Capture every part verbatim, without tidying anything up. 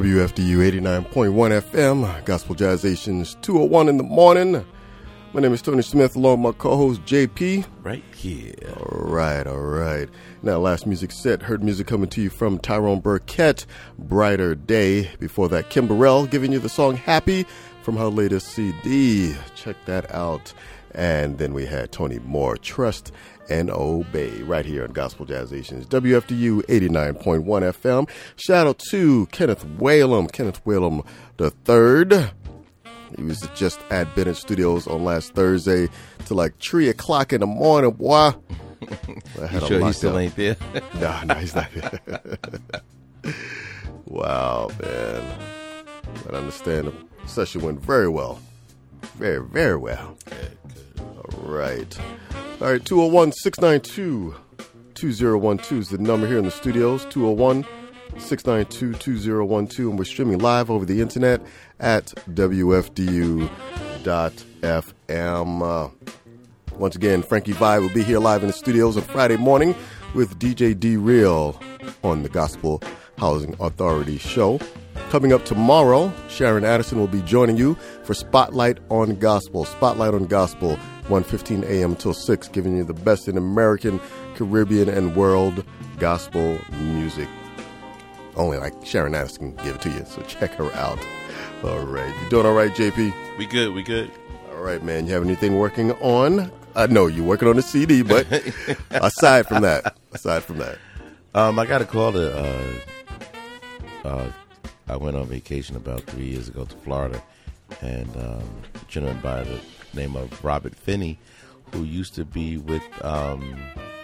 W F D U eighty-nine point one F M, Gospel Jazzations, two oh one in the morning. My name is Tony Smith, along with my co-host J P. Right here. All right, all right. Now, last music set, heard music coming to you from Tyrone Burkett, Brighter Day. Before that, Kim Burrell giving you the song Happy from her latest C D. Check that out. And then we had Tony Moore, Trust and Obey, right here on Gospel Jazzations, W F D U eighty-nine point one F M. Shout out to Kenneth Whalum, Kenneth Whalum the third. He was just at Bennett Studios on last Thursday till like three o'clock in the morning, boy. I had you sure he still ain't there? No, no, he's not there. Wow, man. I understand the session went very well. Very, very well. Good, good. All right. All right, two oh one, six nine two, two oh one two is the number here in the studios, two oh one, six nine two, two oh one two, and we're streaming live over the internet at W F D U dot F M. Uh, once again, Frankie Vibe will be here live in the studios on Friday morning with D J D-Real on the Gospel Housing Authority show. Coming up tomorrow, Sharon Addison will be joining you for Spotlight on Gospel. Spotlight on Gospel, one fifteen a.m. till six, giving you the best in American, Caribbean, and world gospel music. Only like Sharon Addison can give it to you, so check her out. All right. You doing all right, J P? We good, we good. All right, man. You have anything working on? I know you're working on the C D, but aside from that, aside from that. Um, I got a call to, uh, uh, I went on vacation about three years ago to Florida, and um, a gentleman by the name of Robert Finney, who used to be with, um,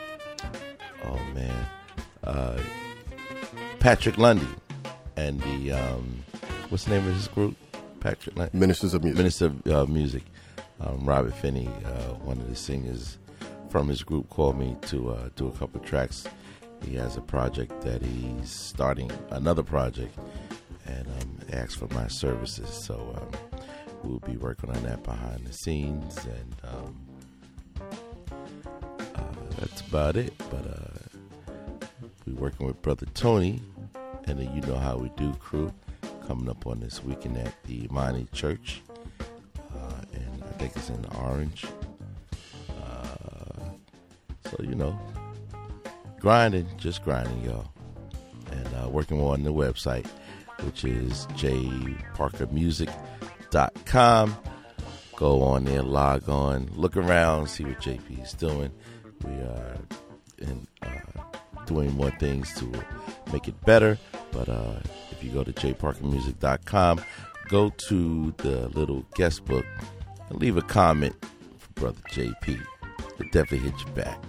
oh man, uh, Patrick Lundy, and the, um, what's the name of his group? Patrick Lundy? Ministers of Music. Minister of uh, Music. Um, Robert Finney, uh, one of the singers from his group, called me to uh, do a couple of tracks. He has a project that he's starting, another project, and um, asked for my services. So um, we'll be working on that behind the scenes, and um, uh, that's about it. But uh, we're working with Brother Tony and the You Know How We Do crew coming up on this weekend at the Imani Church, uh, and I think it's in Orange. Uh, so, you know, grinding, just grinding, y'all, and uh, working on the website, which is j parker music dot com. Go on there, log on, look around, see what J P is doing. We are in, uh, doing more things to make it better, but uh, if you go to j parker music dot com, go to the little guest book and leave a comment for Brother J P. It'll definitely hit you back.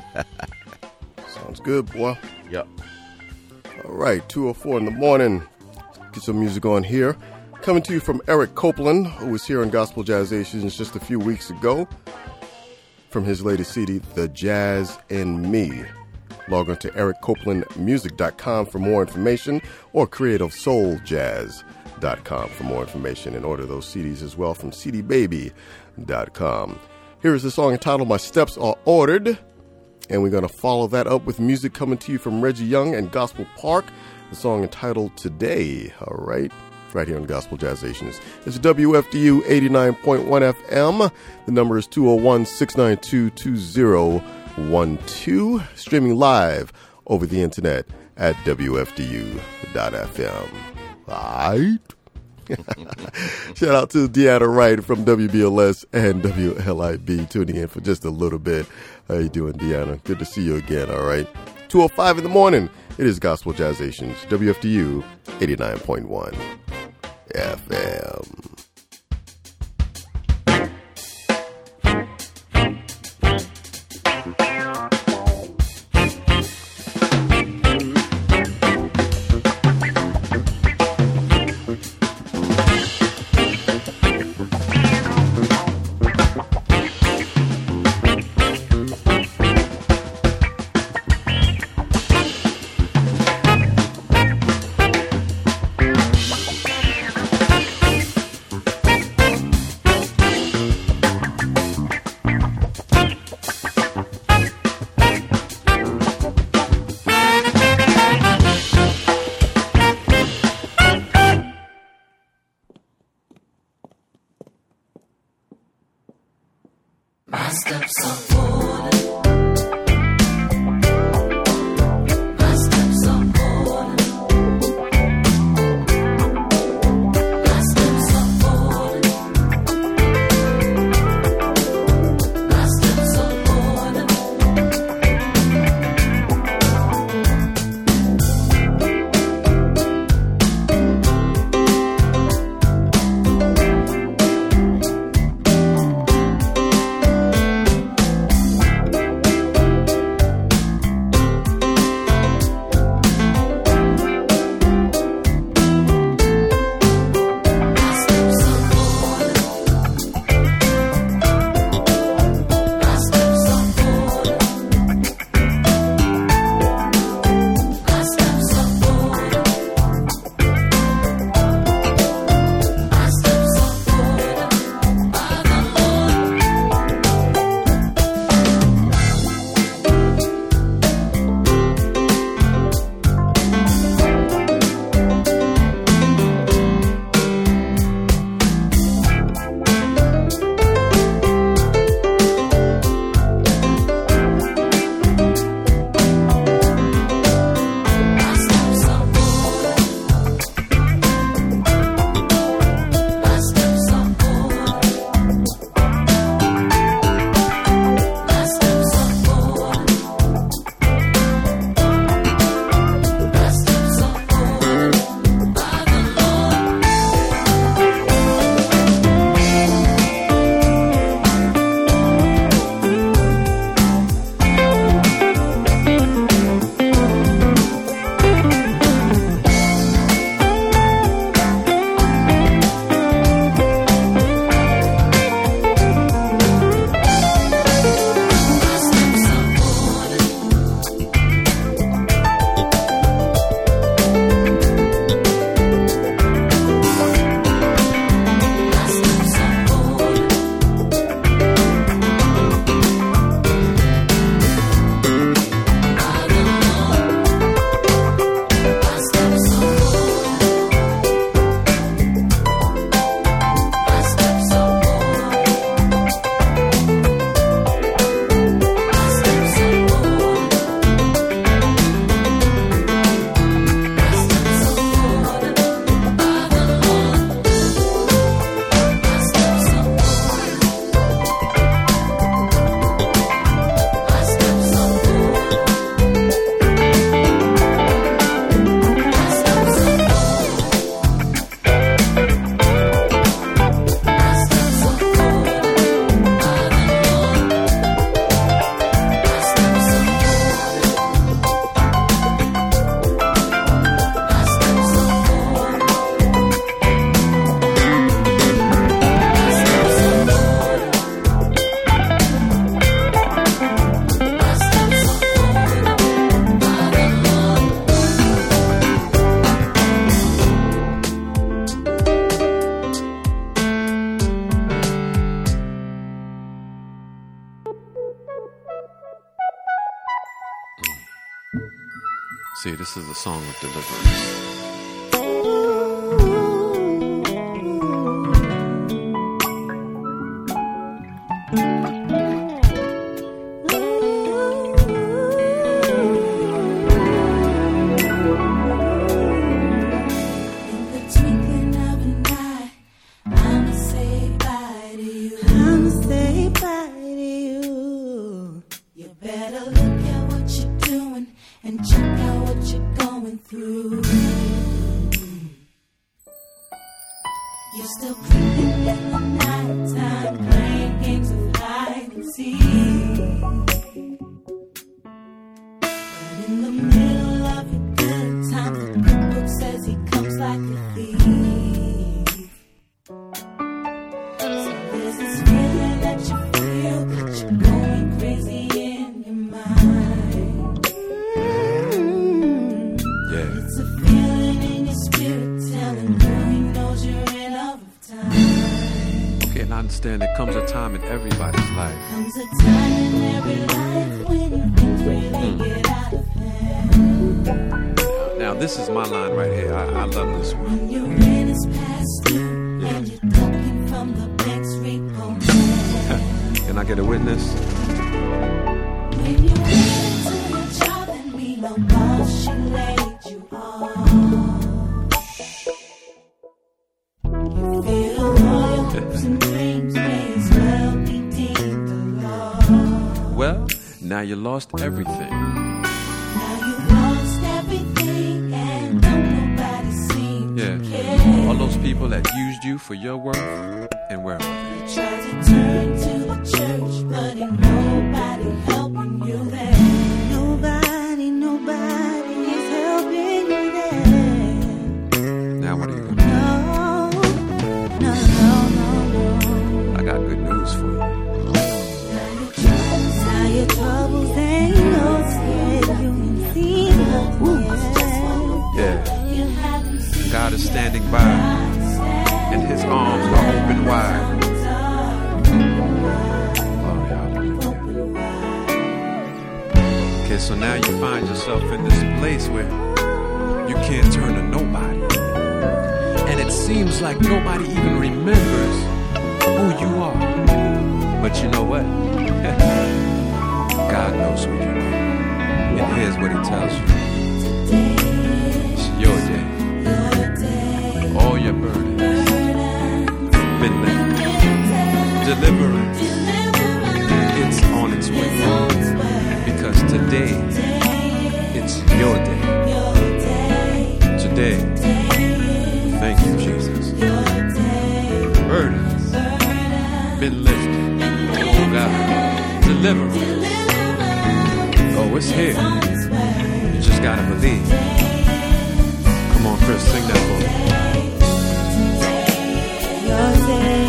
Sounds good, boy. Yep. All right, two oh four in the morning. Get some music on here. Coming to you from Eric Copeland, who was here on Gospel Jazzations just a few weeks ago. From his latest C D, The Jazz in Me. Log on to eric copeland music dot com for more information, or creative soul jazz dot com for more information, and order those C Ds as well from c d baby dot com. Here is the song entitled My Steps Are Ordered, and we're going to follow that up with music coming to you from Reggie Young and Gospel Park, the song entitled Today. All right, right here on Gospel Jazzations. It's W F D U eighty-nine point one F M. The number is two oh one, six nine two, two oh one two. Streaming live over the internet at W F D U dot F M. All right. Shout out to Deanna Wright from W B L S and W L I B tuning in for just a little bit. How you doing, Deanna? Good to see you again, all right? two oh five in the morning. It is Gospel Jazzations, W F D U eighty-nine point one F M. See, this is a song of deliverance. I get a witness? When you get into your job and we know what she laid you on. You feel all your hopes and dreams may as well be deemed alone. Well, now you lost everything. Now you lost everything and don't nobody seem Yeah. to care. All those people that used you for your worth, and where are they? Try to turn to the church, but ain't nobody helping you there. Nobody, nobody is helping you there. Now what are you gonna No, no, no, no, no. do? I got good news for you. Now your troubles, now your troubles ain't no scared. You can see them. Yeah. You haven't seen God is standing by, and his arms are open wide. Glory, hallelujah. Okay, so now you find yourself in this place where you can't turn to nobody. And it seems like nobody even remembers who you are. But you know what? God knows who you are. And here's what he tells you. It's your day. All your burdens been lifted. Deliverance, it's on its way. Because today, it's your day. Today, thank you, Jesus. Burdens been lifted. Oh God, deliverance. Oh, it's here. You just gotta believe. Come on, Chris, sing that for me. your day,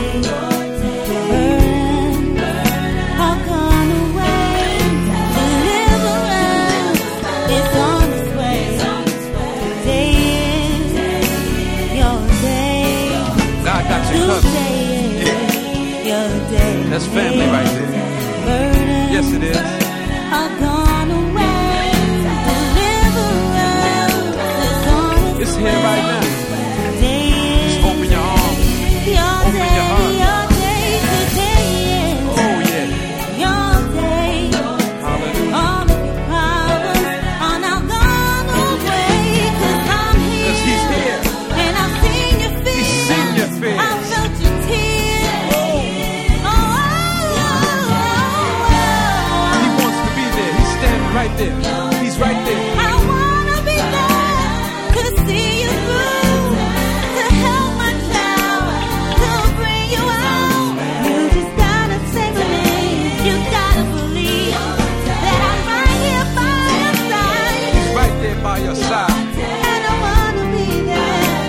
burden, all gone away. Deliverance is on its way. Today is your day. God got you covered. Today is your day. That's family right there. Burden, Yes, it is. all gone away. Deliverance is on its It's here right now. Today Just open your arms. Your Open day, your heart. your day, today is Oh, yeah. your day. Hallelujah. All of your problems are now gone away. 'Cause I'm here. 'Cause he's here. And I've seen your fears. He's seen your fears. I've felt your tears. Oh, oh, oh, oh. He wants to be there. He's standing right there. He's right there. I wanna be there to see you through, to help my child, to bring you out. You just gotta say my name. You gotta believe that I'm right here by your side, He's right there by your side. and I wanna be there.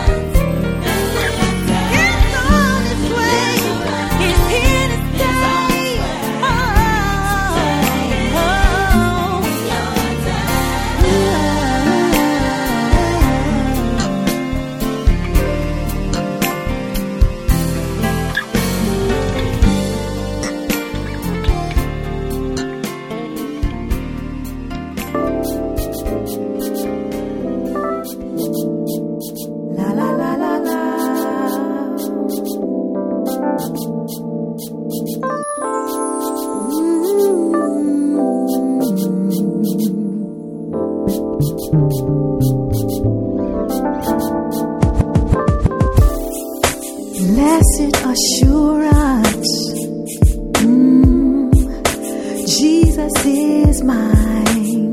It's on its way. It's here to stay. Oh, oh, La la la la la. Blessed assurance, mm, Jesus is mine.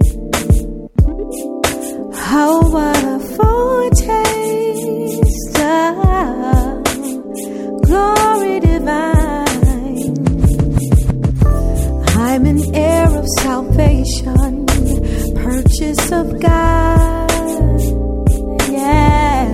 Oh, what a foretaste of glory divine. I'm an heir of salvation, purchase of God. Yeah.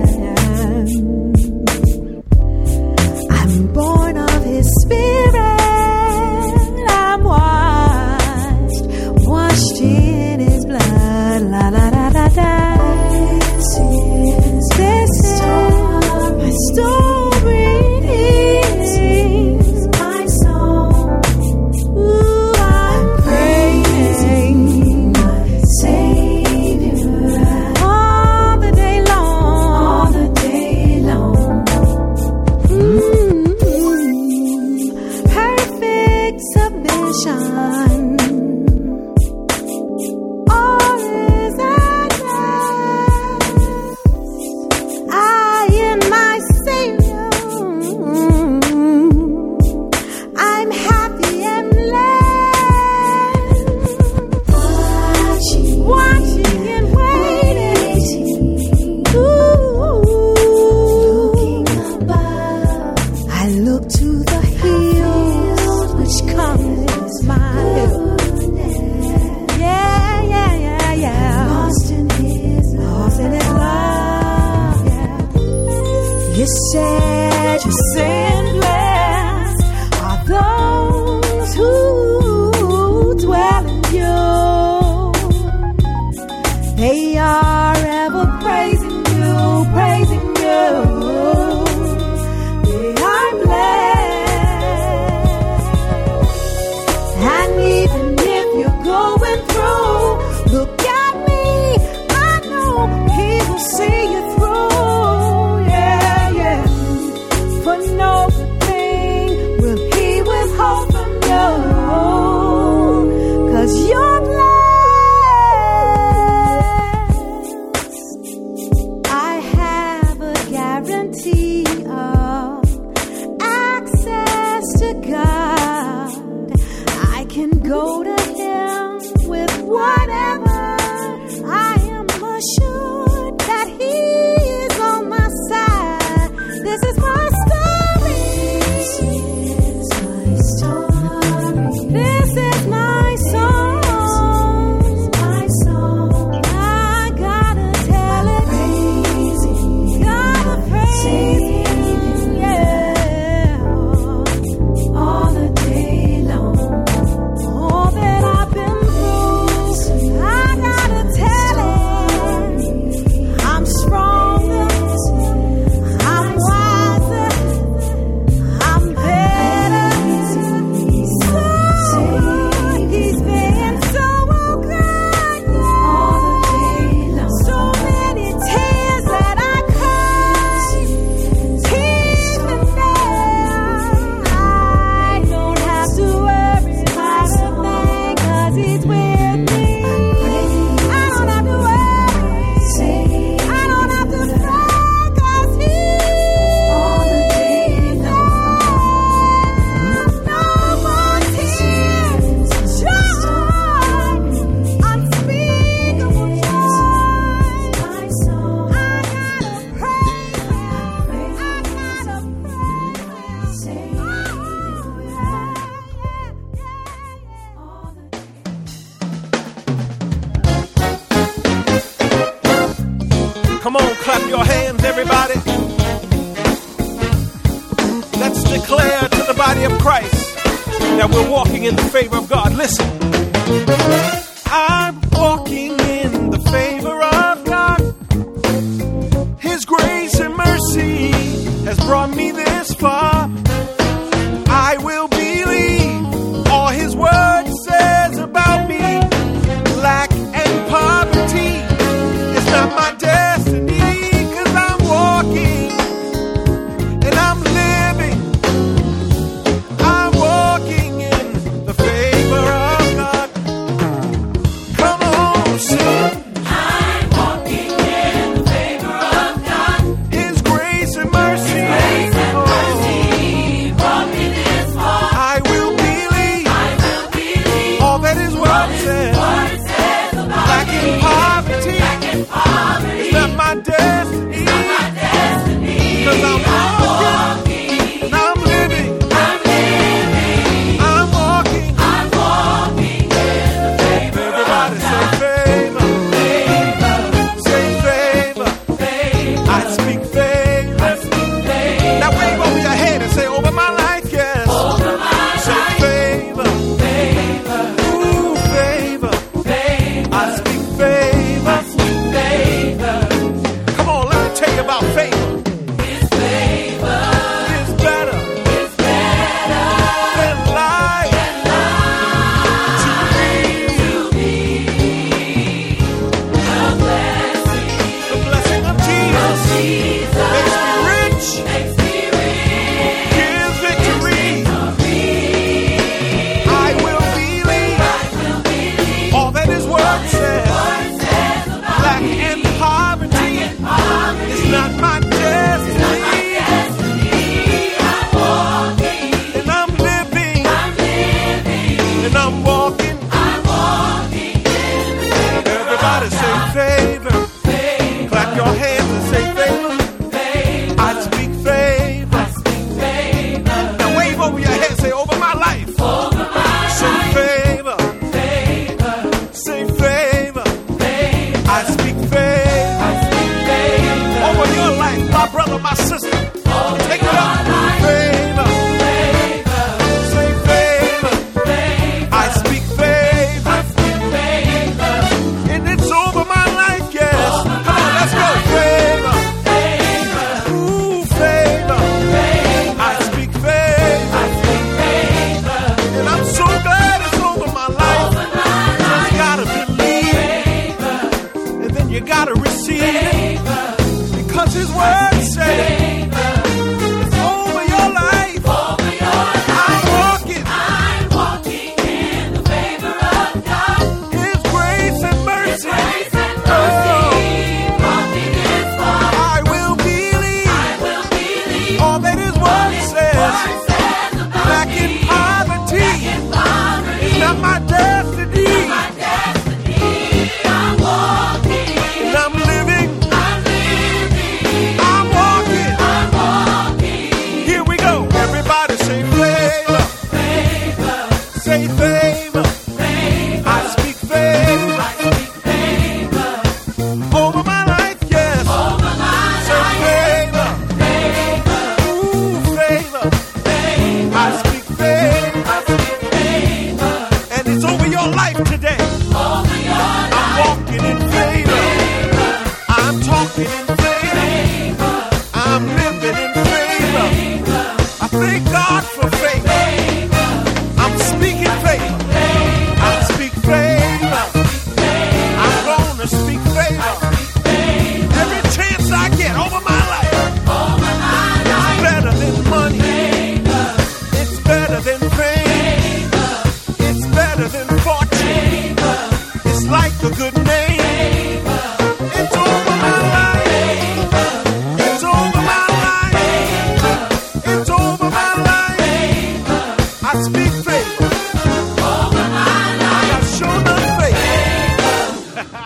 I'm born of His Spirit. I'm washed, washed in His blood. La la la la la. This is, this is my story. This is my song. Ooh, I'm praising my Savior. the hills which comes my help. Yeah, yeah, yeah, yeah. Lost in his love. Lost in his love, yeah. You said, you said, blessed are those who dwell in you. They are ever praising you, praising you. They are blessed. And even if you're going through, look at me, I know he will see you through. Yeah, yeah. For no good thing will he withhold from you. 'Cause you're blessed. I have a guarantee of access to God. I can go to him with whatever. I am assured that he is on my side. This is my story. This is my story. This is my song. My song. I gotta tell it. Gotta praise him, yeah. All the day long. All that I've been through, I gotta tell it. I'm stronger, I'm wiser, I'm better. So he's been so good, yeah. So many tears that I cried, even there. I don't have to worry about a thing, 'cause he's with me. I don't have to worry, I don't have to fret, 'cause he's all the day long. No more tears, joy, unspeakable joy. My soul, I gotta praise him, I gotta praise him. Oh, yeah, yeah, yeah, all the Come on, clap your hands, everybody. Let's declare to the body of Christ that we're walking in the favor of God. Listen. I'm walking in the favor of God. His grace and mercy has brought me this far. I will believe all his word says about me. Lack and poverty is not my destiny, 'cause I'm walking and I'm living. I'm walking in the favor of God. Come on, sing. I'm walking in the favor of God. His grace and mercy, Grace and oh, mercy ask for favor. I'm speaking favor. I speak favor. I'm gonna speak favor. Every chance I get over my life. It's better than money. It's better than fame. It's better than fortune. It's like a good name. It's over my life. It's over my life. It's over my life. I speak favor. I got shown enough favor.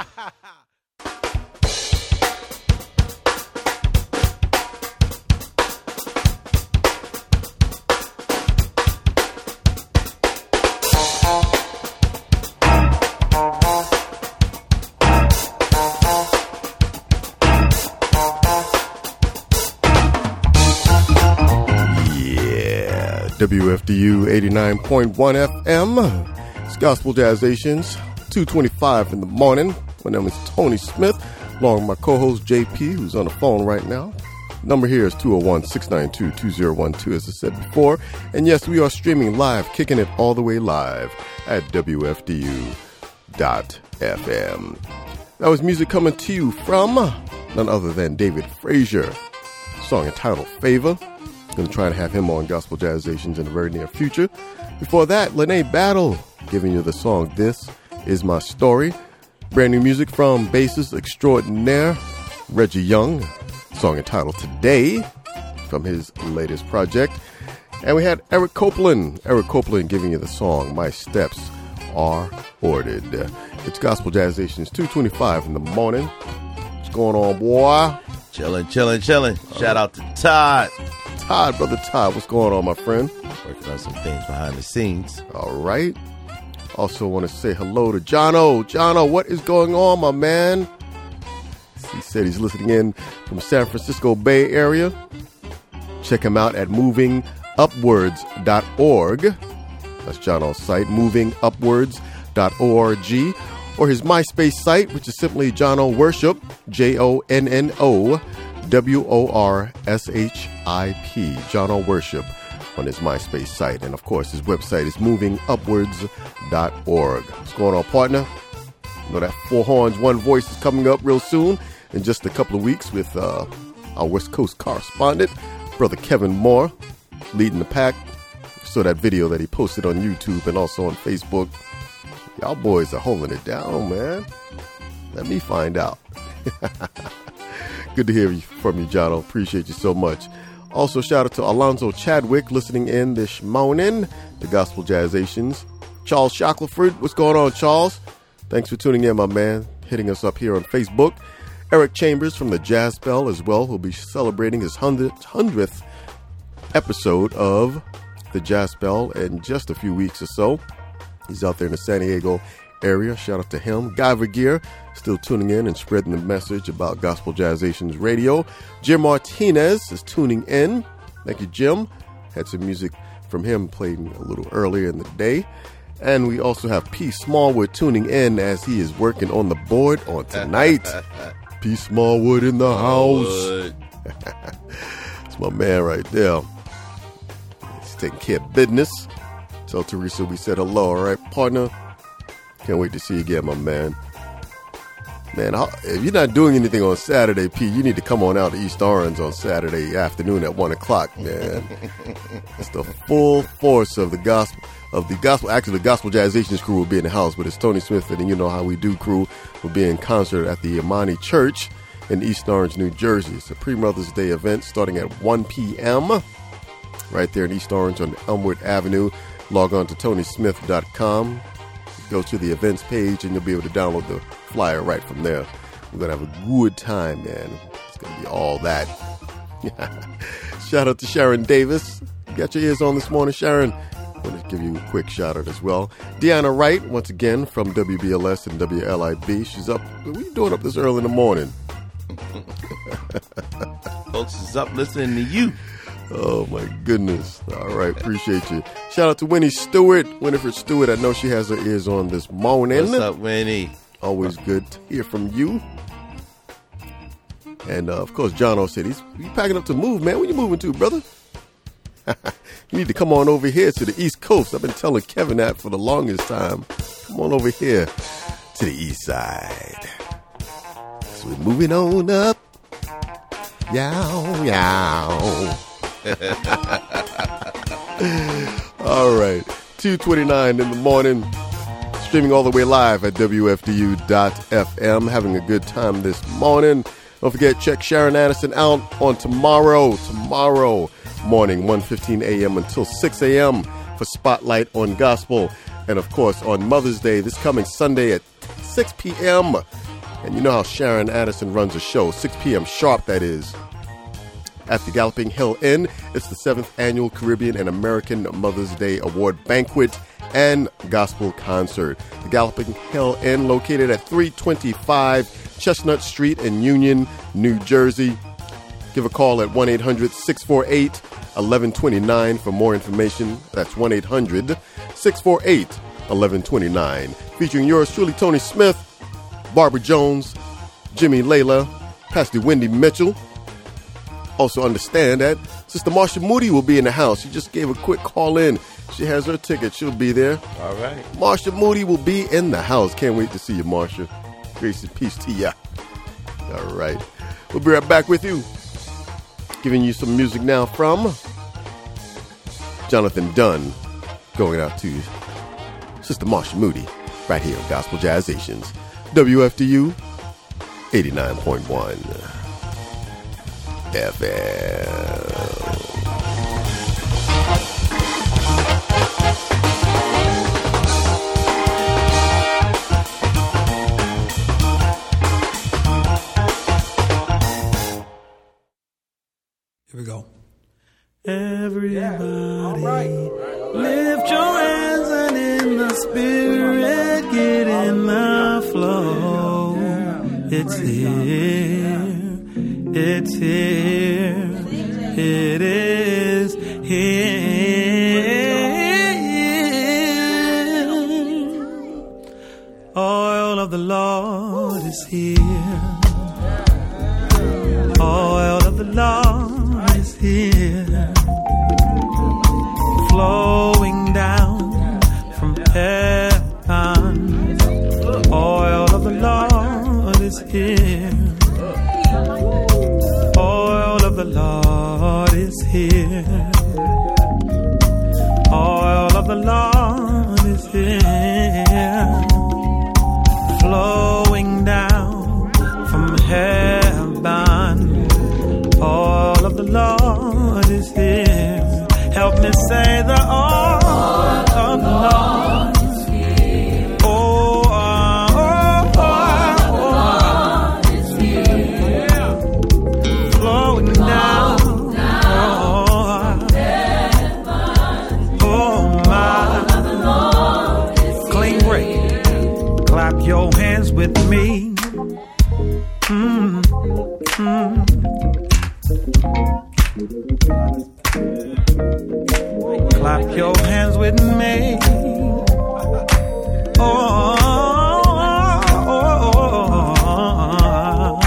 W F D U eighty-nine point one F M. It's Gospel Jazzations, two twenty-five in the morning. My name is Tony Smith, along with my co-host J P, who's on the phone right now. Number here is two oh one, six nine two, two oh one two, as I said before. And yes, we are streaming live, kicking it all the way live at W F D U dot F M. That was music coming to you from none other than David Frazier. Song entitled Favor. Going to try to have him on Gospel Jazzations in the very near future. Before that, Lene Battle giving you the song This Is My Story. Brand new music from bassist extraordinaire Reggie Young. Song entitled Today from his latest project. And we had Eric Copeland. Eric Copeland giving you the song My Steps Are Ordered. It's Gospel Jazzations two twenty-five in the morning. What's going on, boy? Chilling, chilling, chilling. Shout out to Todd. Todd, brother Todd, what's going on, my friend? Working on some things behind the scenes. All right. Also want to say hello to Jono. Jono, what is going on, my man? He said he's listening in from San Francisco Bay Area. Check him out at moving upwards dot org. That's Jono's site, moving upwards dot org. Or his MySpace site, which is simply Jono Worship, J O N N O W O R S H I P, Jono Worship, on his MySpace site. And, of course, his website is moving upwards dot org. What's going on, partner? You know that Four Horns, One Voice is coming up real soon in just a couple of weeks with uh, our West Coast correspondent, Brother Kevin Moore, leading the pack. So that video that he posted on YouTube and also on Facebook. Y'all boys are holding it down, man. Let me find out. Good to hear from you, Jono. Appreciate you so much. Also, shout out to Alonzo Chadwick listening in this morning, the Gospel Jazzations. Charles Shackleford, what's going on, Charles? Thanks for tuning in, my man. Hitting us up here on Facebook. Eric Chambers from the Jazz Bell as well, who'll be celebrating his hundredth episode of the Jazz Bell in just a few weeks or so. He's out there in the San Diego area. Shout out to him. Guy Vergeer, still tuning in and spreading the message about Gospel Jazzations Radio. Jim Martinez is tuning in. Thank you, Jim. Had some music from him played a little earlier in the day. And we also have P. Smallwood tuning in as he is working on the board on tonight. P. Smallwood in the house. That's my man right there. He's taking care of business. Tell Teresa we said hello, all right, partner? Can't wait to see you again, my man. Man, if you're not doing anything on Saturday, P, you need to come on out to East Orange on Saturday afternoon at one o'clock, man. It's the full force of the gospel. Of the gospel, actually, the Gospel Jazzations crew will be in the house, but it's Tony Smith and You Know How We Do crew will be in concert at the Imani Church in East Orange, New Jersey. It's a pre-Mother's Day event starting at one p.m. right there in East Orange on Elmwood Avenue. Log on to tony smith dot com. Go to the events page, and you'll be able to download the flyer right from there. We're going to have a good time, man. It's going to be all that. Shout out to Sharon Davis. You got your ears on this morning, Sharon? I want to give you a quick shout out as well. Deanna Wright, once again, from W B L S and W L I B. She's up. What are you doing up this early in the morning? Folks is up listening to you. Oh, my goodness. All right. Appreciate you. Shout out to Winnie Stewart. Winifred Stewart. I know she has her ears on this morning. What's up, Winnie? Always good to hear from you. And, uh, of course, Jono said he's, he's packing up to move, man. Where you moving to, brother? You need to come on over here to the East Coast. I've been telling Kevin that for the longest time. Come on over here to the East Side. So we're moving on up. Yow, yow. All right. two twenty-nine in the morning. Streaming all the way live at W F D U dot F M. Having a good time this morning. Don't forget, check Sharon Addison out on tomorrow. Tomorrow morning, one fifteen a.m. until six a.m. for Spotlight on Gospel. And, of course, on Mother's Day, this coming Sunday at six p.m. And you know how Sharon Addison runs a show, six p.m. sharp, that is, at the Galloping Hill Inn. It's the seventh Annual Caribbean and American Mother's Day Award Banquet and Gospel Concert. The Galloping Hill Inn, located at three twenty-five Chestnut Street in Union, New Jersey. Give a call at one eight hundred six four eight one one two nine for more information. That's one eight hundred six four eight one one two nine. Featuring yours truly, Tony Smith, Barbara Jones, Jimmy Layla, Pastor Wendy Mitchell. Also understand that Sister Marsha Moody will be in the house. She just gave a quick call in. She has her ticket. She'll be there. All right. Marsha Moody will be in the house. Can't wait to see you, Marsha. Grace and peace to ya. All right. We'll be right back with you. Giving you some music now from Jonathan Dunn. Going out to Sister Marsha Moody right here on Gospel Jazzations. W F D U eighty-nine point one F M. Here we go. Everybody, yeah. All right. All right, all right. Lift your hands and in the spirit get in the flow. Yeah. It's here. It's here. It is here. Oil of the Lord is here. Oil of the Lord is here, flowing down from heaven. Oil of the Lord is here. Oil of the Lord is here. Oil of the Lord is here, flowing down from heaven. All of the Lord is here. Help me say the all of the Lord is here. Oh, oh, oh, oh, is here. Flowing down. Oh, my. Clean break. Clap your hands with me. Mm, mm. Clap your hands with me. Oh, oh, oh,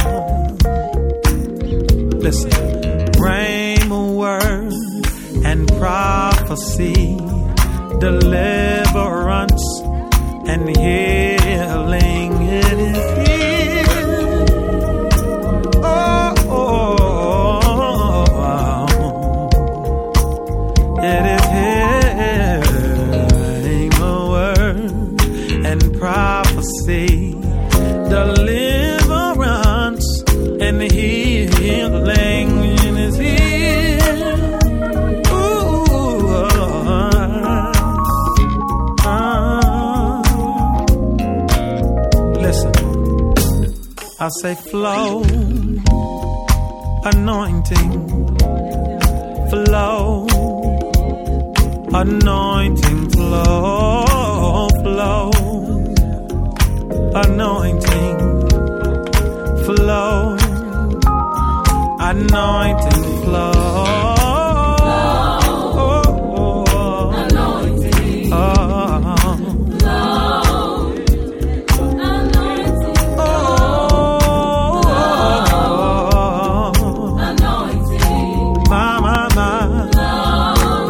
oh. Listen. Rhema word and prophecy, deliverance and healing. It is here. Oh, oh. It is hearing a word and prophecy, deliverance and healing. It is here. Ooh, uh, uh. Listen, I say flow, anointing, flow. Anointing flow, flow. Anointing flow. Anointing flow. Oh, oh. Anointing oh. flow. Anointing oh. oh. Anointing my, my, my. Flow.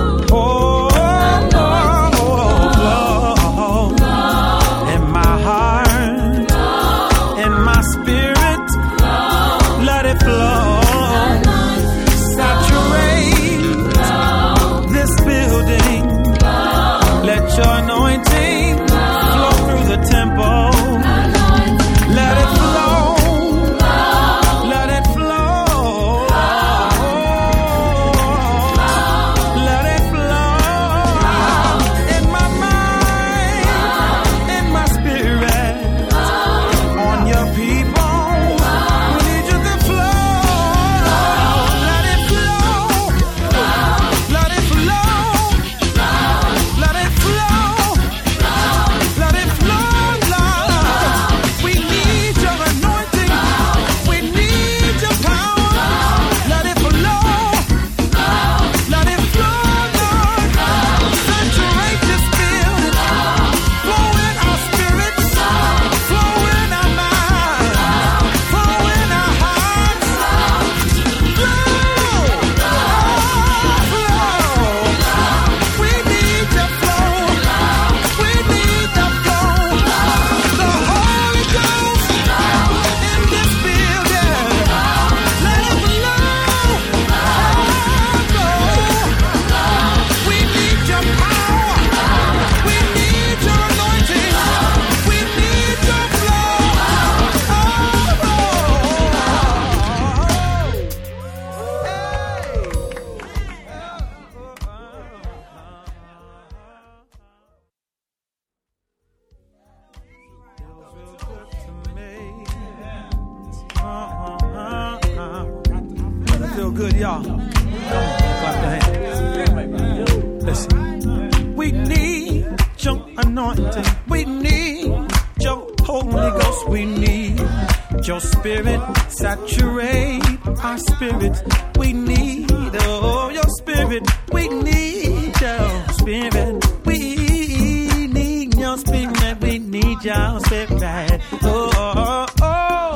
y'all. Come on, clap your hands. Listen. We need your anointing. We need your Holy Ghost. We need your spirit. Saturate our spirit. We need, oh, your spirit. We need your spirit. We need your spirit. We need your spirit. Oh, oh, oh.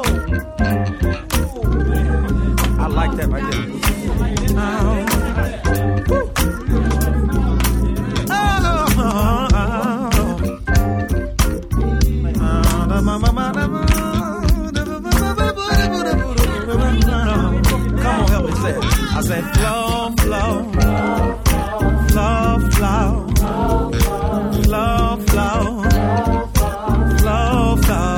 I like that right there. Oh. Come on, help me say it. I said flow, flow, flow, flow, flow, flow, flow, flow,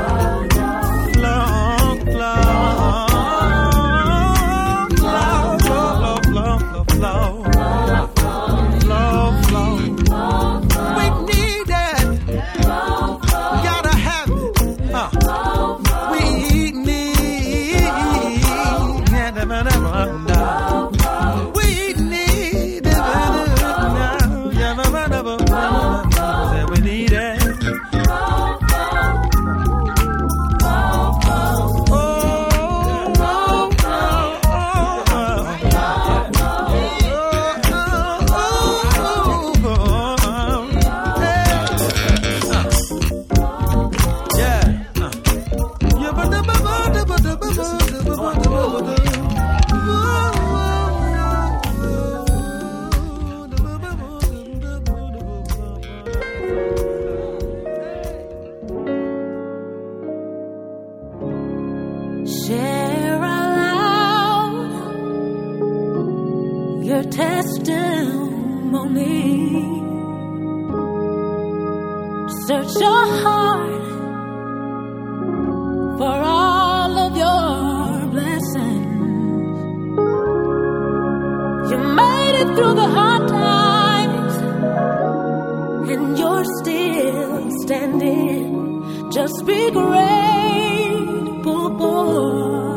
Share aloud your testimony. Search your heart for all of your blessings. You made it through the hard times, and you're still standing. Just be grateful.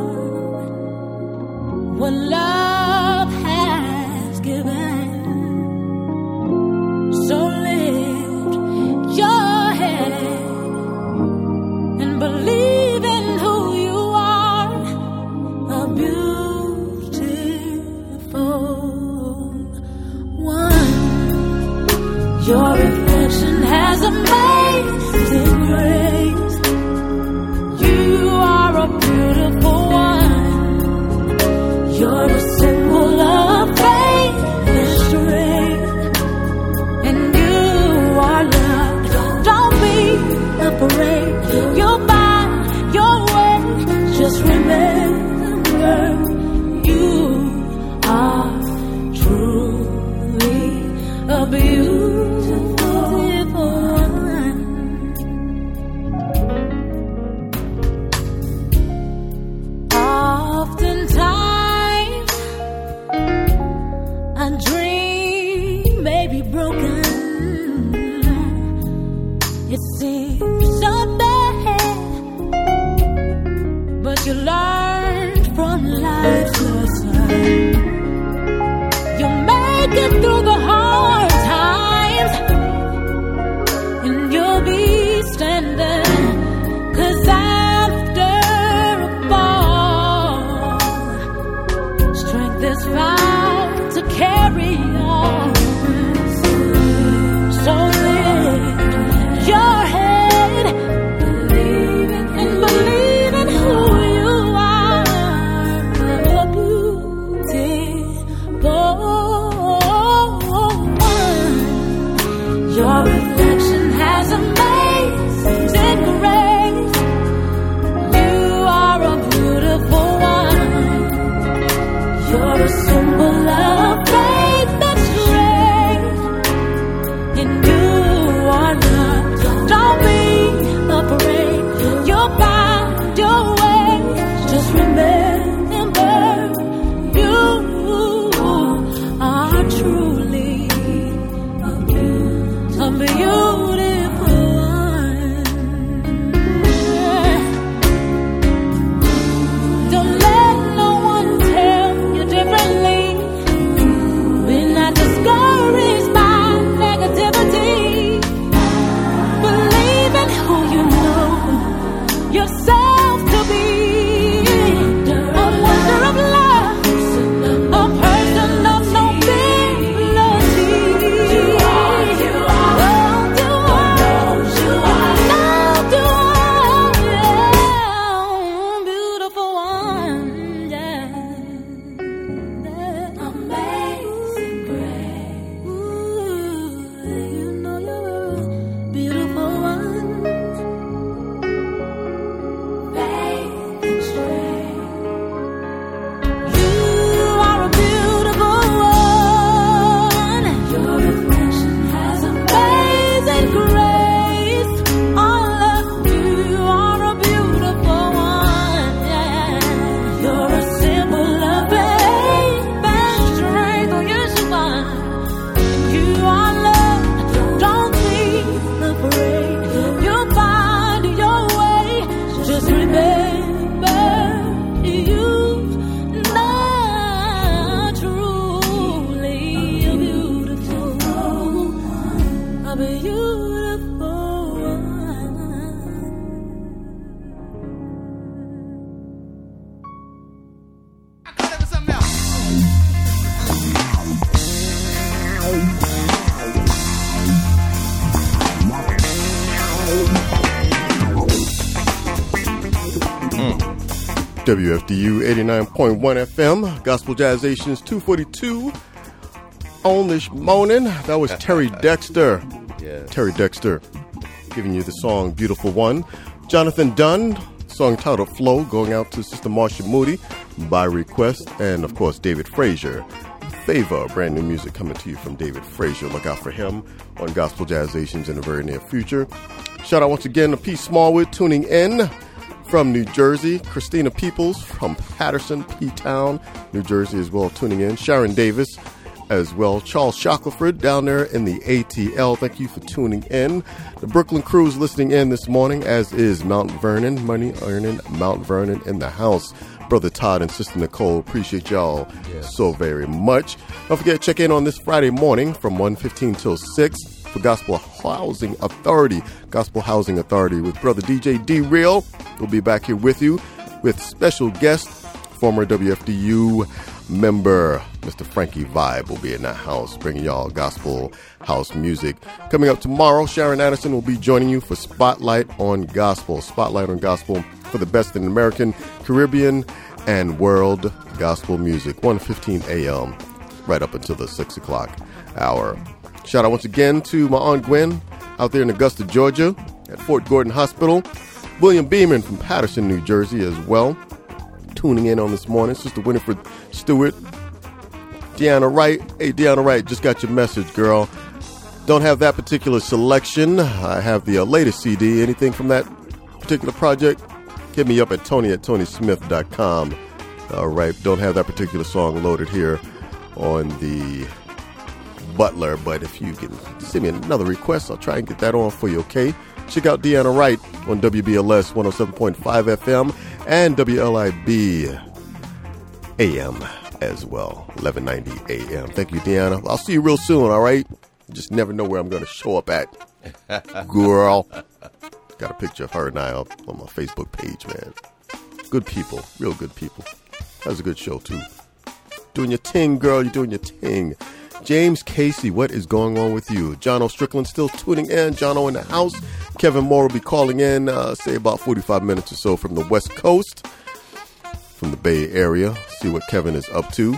What love has given. So lift your head and believe in who you are. A beautiful one. Your reflection has amazing grace. You are a beautiful one. You're a symbol of faith and strength, and you are loved. Don't be afraid. You'll find your way. Just remember, you are truly a beautiful one. Oftentimes a dream may be broken. It seems so bad, but you learn from life's lesson. You make it through the hard times, and you'll be standing. 'Cause after a fall, strength is found to carry on. So lift your head and believe in who you are. A beautiful one. Your reflection has amazing grace. You are a beautiful one. You're a symbol of faith that's strength, and you are loved. Don't be afraid. You'll find your way. Just remember, you are truly a beautiful one. W F D U eighty-nine point one F M, Gospel Jazzations two forty-two on this morning. That was Terry Dexter. Yes. Terry Dexter giving you the song Beautiful One. Jonathan Dunn, song titled Flow, going out to Sister Marsha Moody by request. And, of course, David Frazier. Favor, brand new music coming to you from David Frazier. Look out for him on Gospel Jazzations in the very near future. Shout out once again to P. Smallwood tuning in from New Jersey. Christina Peoples from Patterson, P-Town, New Jersey as well, tuning in. Sharon Davis as well. Charles Shackelford down there in the A T L. Thank you for tuning in. The Brooklyn crew is listening in this morning, as is Mount Vernon. Money earning Mount Vernon in the house. Brother Todd and Sister Nicole, appreciate y'all yes. so very much. Don't forget to check in on this Friday morning from one fifteen till six for Gospel Housing Authority. Gospel Housing Authority with Brother D J D-Real. We'll be back here with you with special guest, former W F D U member, Mister Frankie Vibe will be in that house, bringing y'all gospel house music. Coming up tomorrow, Sharon Addison will be joining you for Spotlight on Gospel. Spotlight on Gospel for the best in American, Caribbean, and world gospel music. one fifteen a.m. right up until the six o'clock hour. Shout out once again to my Aunt Gwen out there in Augusta, Georgia at Fort Gordon Hospital. William Beeman from Patterson, New Jersey as well, tuning in on this morning. Sister Winifred Stewart. Deanna Wright. Hey, Deanna Wright, just got your message, girl. Don't have that particular selection. I have the uh, latest C D. Anything from that particular project? Hit me up at Tony at Tony Smith dot com. All right, don't have that particular song loaded here on the Butler, but if you can send me another request, I'll try and get that on for you, okay? Check out Deanna Wright on W B L S one oh seven point five F M and W L I B A M as well, eleven ninety A M. Thank you, Deanna. I'll see you real soon, all right? You just never know where I'm going to show up at. Girl. Got a picture of her and I up on my Facebook page, man. Good people. Real good people. That was a good show, too. Doing your ting, girl. You're doing your ting. James Casey, what is going on with you? John O. Strickland still tuning in. John O. in the house. Kevin Moore will be calling in, uh, say about forty-five minutes or so from the West Coast, from the Bay Area. See what Kevin is up to.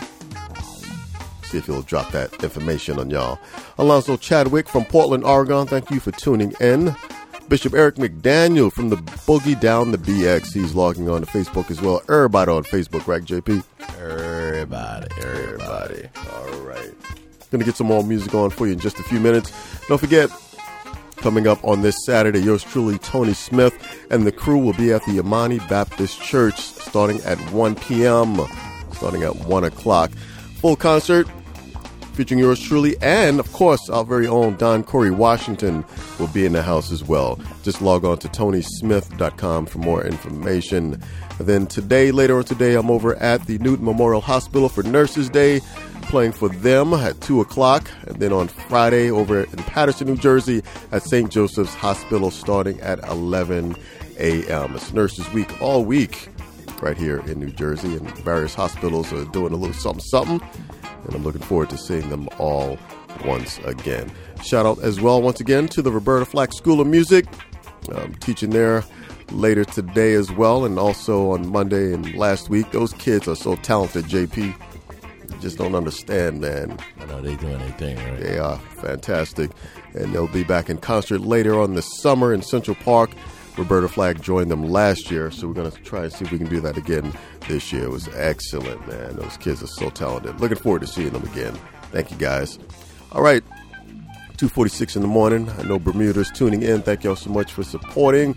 See if he'll drop that information on y'all. Alonzo Chadwick from Portland, Oregon. Thank you for tuning in. Bishop Eric McDaniel from the Boogie Down the B X. He's logging on to Facebook as well. Everybody on Facebook, right, J P? Everybody, everybody. All right. Gonna get some more music on for you in just a few minutes. Don't forget, coming up on this Saturday, yours truly, Tony Smith, and the crew will be at the Imani Baptist Church starting at one p.m., starting at one o'clock. Full concert featuring yours truly, and of course our very own Don Corey Washington will be in the house as well. Just log on to Tony Smith dot com for more information. And then today, later on today, I'm over at the Newton Memorial Hospital for Nurses Day, playing for them at two o'clock. And then on Friday over in Patterson, New Jersey at Saint Joseph's Hospital starting at eleven a.m. It's Nurses Week all week right here in New Jersey, and various hospitals are doing a little something something. And I'm looking forward to seeing them all once again. Shout out as well, once again, to the Roberta Flack School of Music. I'm teaching there later today as well, and also on Monday and last week. Those kids are so talented, J P. You just don't understand, man. I know they're doing their thing, right? They are fantastic. And they'll be back in concert later on this summer in Central Park. Roberta Flack joined them last year, so we're going to try and see if we can do that again this year. It was excellent, man. Those kids are so talented. Looking forward to seeing them again. Thank you, guys. All right, two forty-six in the morning. I know Bermuda's tuning in. Thank y'all so much for supporting.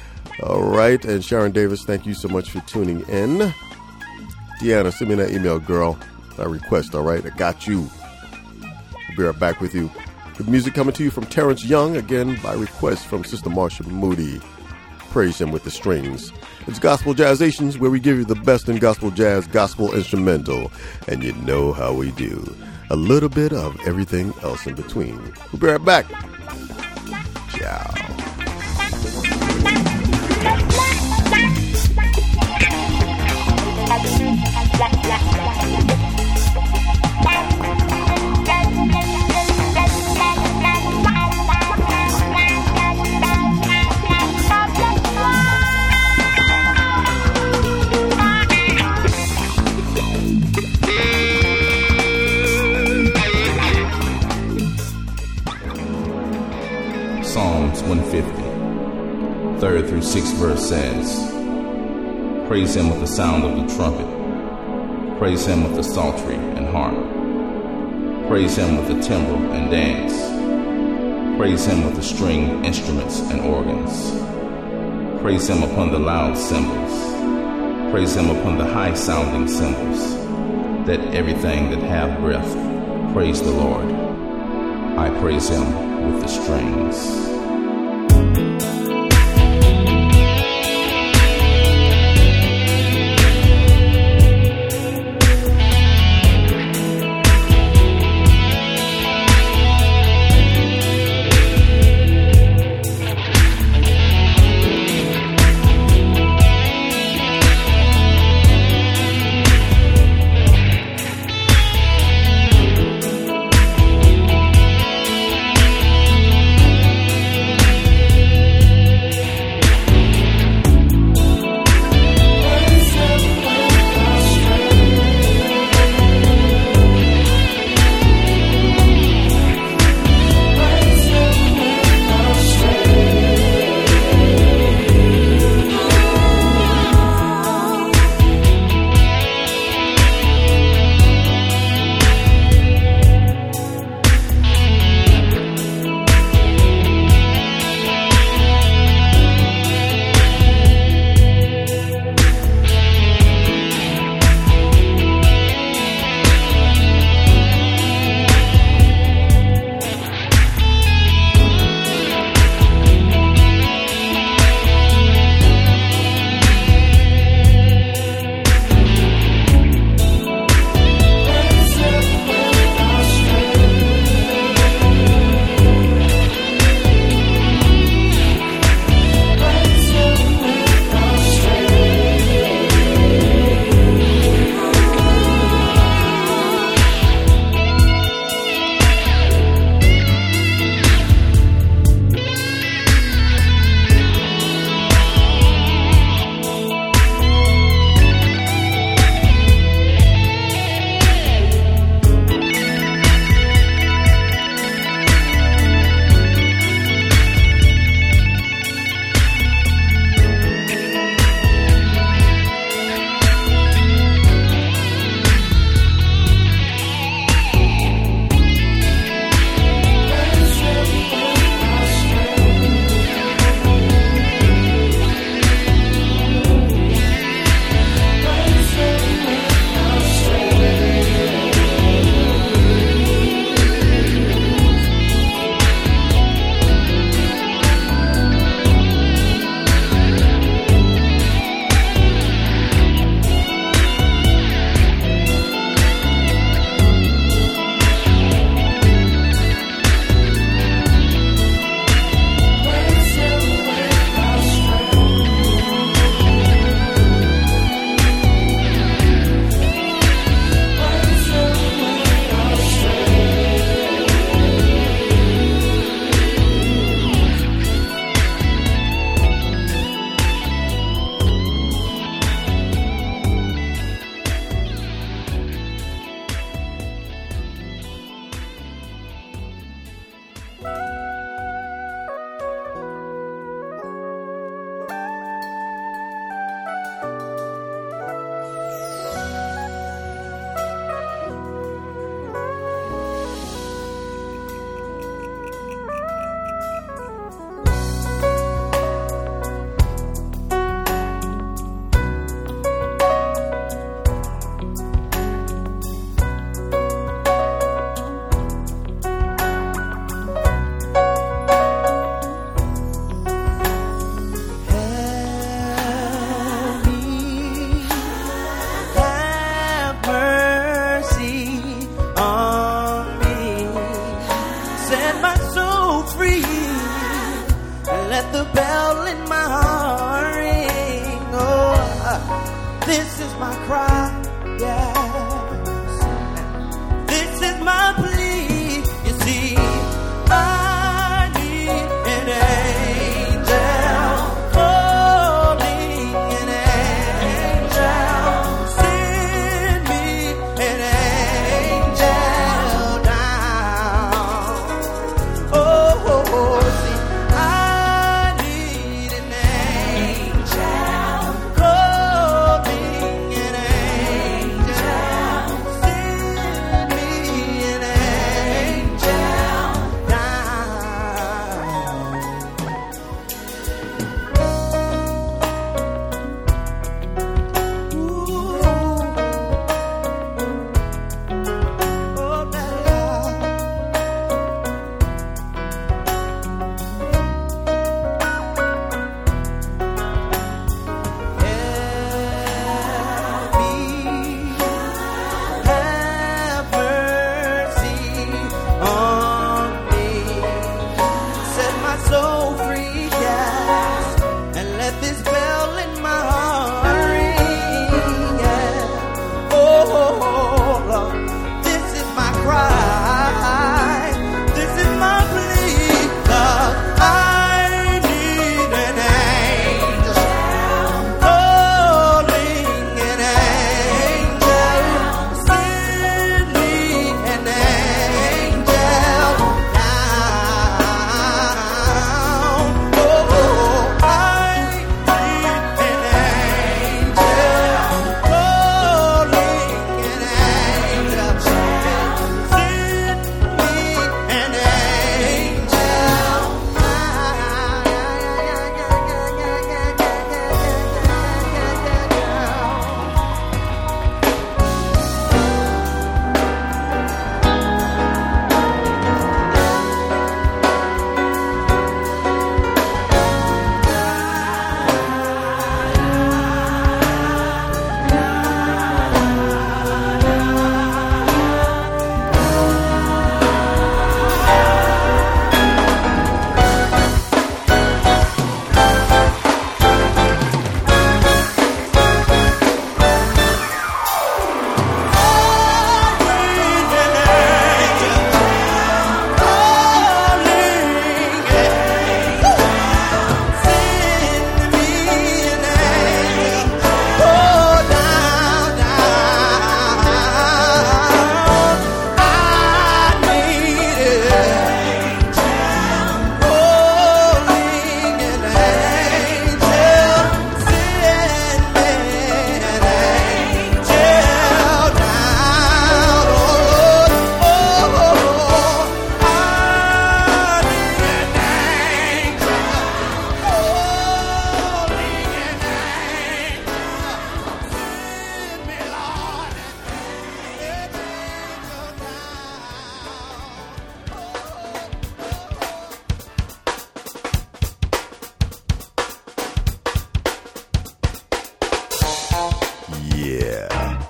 All right, and Sharon Davis, thank you so much for tuning in. Deanna, send me that email, girl. That request, all right? I got you. I'll be right back with you. With music coming to you from Terrence Young, again by request from Sister Marsha Moody. Praise him with the strings. It's Gospel Jazzations, where we give you the best in gospel jazz, gospel instrumental, and you know how we do. A little bit of everything else in between. We'll be right back. Ciao. Bye. Psalms one fifty, third through sixth verse says, praise him with the sound of the trumpet. Praise him with the psaltery and harp. Praise him with the timbrel and dance. Praise him with the string instruments and organs. Praise him upon the loud cymbals. Praise him upon the high-sounding cymbals. That everything that hath breath, praise the Lord. I praise him with the strings.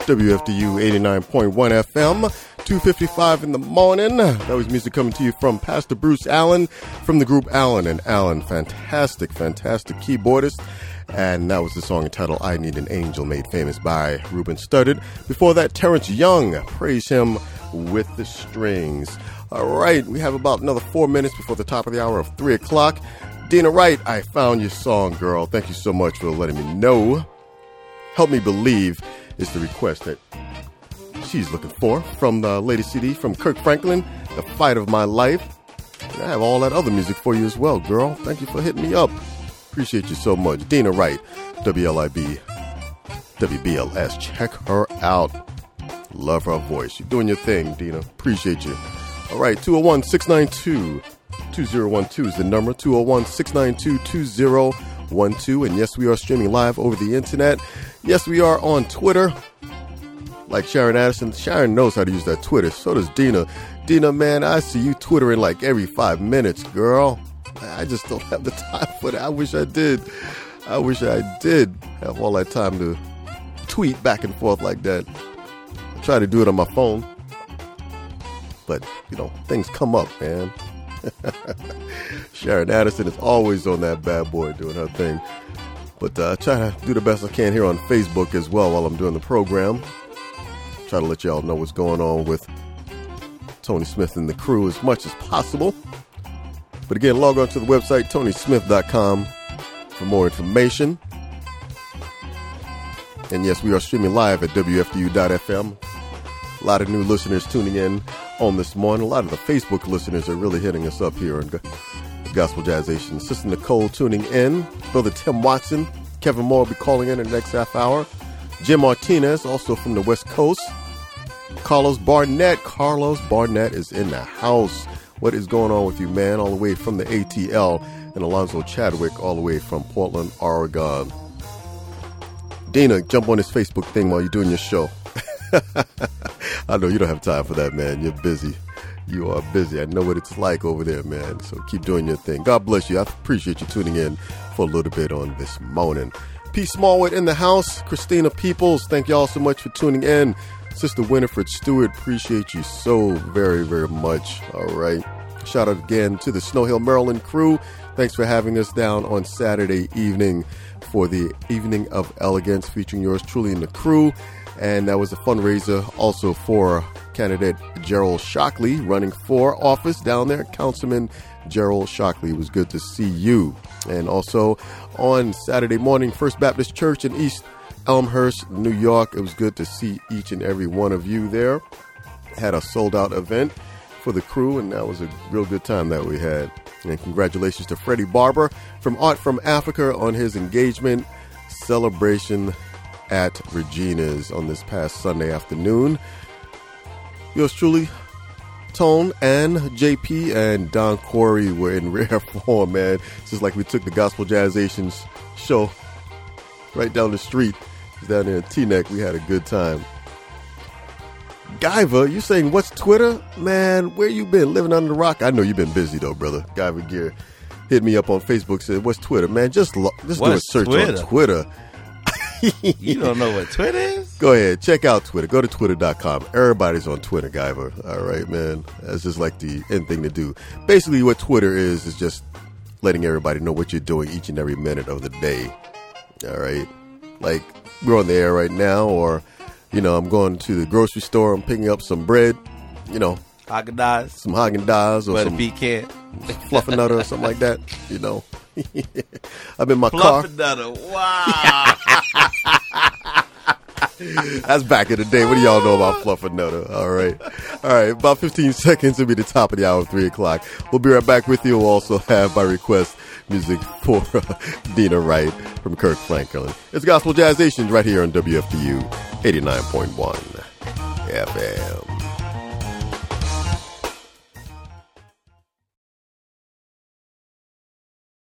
W F D U eighty-nine point one F M, two fifty-five in the morning. That was music coming to you from Pastor Bruce Allen from the group Allen and Allen. Fantastic, fantastic keyboardist. And that was the song entitled I Need an Angel, made famous by Ruben Studdard. Before that, Terrence Young, Praise Him with the Strings. All right, we have about another four minutes before the top of the hour of three o'clock. Dina Wright, I found your song, girl. Thank you so much for letting me know. Help Me Believe is the request that she's looking for from the latest C D from Kirk Franklin, The Fight of My Life. And I have all that other music for you as well, girl. Thank you for hitting me up. Appreciate you so much. Dina Wright, W L I B, W B L S. Check her out. Love her voice. You're doing your thing, Dina. Appreciate you. All right, two oh one, six nine two, two oh one two is the number. two oh one, six nine two, two oh one two. And yes, we are streaming live over the internet. Yes, we are on Twitter. Like Sharon Addison. Sharon knows how to use that Twitter. So does Dina. Dina, man, I see you Twittering like every five minutes, girl. I just don't have the time for that. I wish I did. I wish I did have all that time to tweet back and forth like that. I try to do it on my phone. But, you know, things come up, man. Sharon Addison is always on that bad boy doing her thing. But I uh, try to do the best I can here on Facebook as well while I'm doing the program. Try to let y'all know what's going on with Tony Smith and the crew as much as possible. But again, log on to the website, tony smith dot com, for more information. And yes, we are streaming live at W F D U dot F M. A lot of new listeners tuning in on this morning. A lot of the Facebook listeners are really hitting us up here on Gospel Jazzation. Sister Nicole tuning in. Brother Tim Watson. Kevin Moore will be calling in in the next half hour. Jim Martinez, also from the West Coast. Carlos Barnett. Carlos Barnett is in the house. What is going on with you, man? All the way from the A T L. And Alonzo Chadwick all the way from Portland, Oregon. Dina, jump on this Facebook thing while you're doing your show. I know you don't have time for that, man. You're busy. You are busy. I know what it's like over there, man. So keep doing your thing. God bless you. I appreciate you tuning in for a little bit on this morning. P. Smallwood in the house. Christina Peoples, thank y'all so much for tuning in. Sister Winifred Stewart, appreciate you so very, very much. All right. Shout out again to the Snow Hill, Maryland crew. Thanks for having us down on Saturday evening for the Evening of Elegance featuring yours truly in the crew. And that was a fundraiser also for candidate Gerald Shockley running for office down there. Councilman Gerald Shockley, it was good to see you. And also on Saturday morning, First Baptist Church in East Elmhurst, New York. It was good to see each and every one of you there. Had a sold out event for the crew, and that was a real good time that we had. And congratulations to Freddie Barber from Art from Africa on his engagement celebration at Regina's on this past Sunday afternoon. Yours truly, Tone and J P and Don Corey were in rare form, man. It's just like we took the Gospel Jazzations show right down the street. Down there in Teaneck, we had a good time. Guyver, you saying what's Twitter? Man, where you been? Living under the rock? I know you've been busy though, brother. Guyver Gear hit me up on Facebook, said, what's Twitter? Man, just, lo- just do a search Twitter? on Twitter. You don't know what Twitter is? Go ahead, check out Twitter. Go to twitter dot com. Everybody's on Twitter, Guyver. All right, man. That's just like the end thing to do. Basically, what Twitter is, is just letting everybody know what you're doing each and every minute of the day. All right? Like, we're on the air right now, or, you know, I'm going to the grocery store. I'm picking up some bread, you know. Haagen-Dazs. Some Haagen-Dazs or but some pecan. Fluffernutter or something like that, you know. I'm in my car. Fluffernutter, wow. That's back in the day. What do y'all know about Fluffernutter? All right. All right. About fifteen seconds will be the top of the hour, three o'clock. We'll be right back with you. We'll also have, by request, music for uh, Dina Wright from Kirk Franklin. It's Gospel Jazzations right here on W F D U eighty-nine point one F M.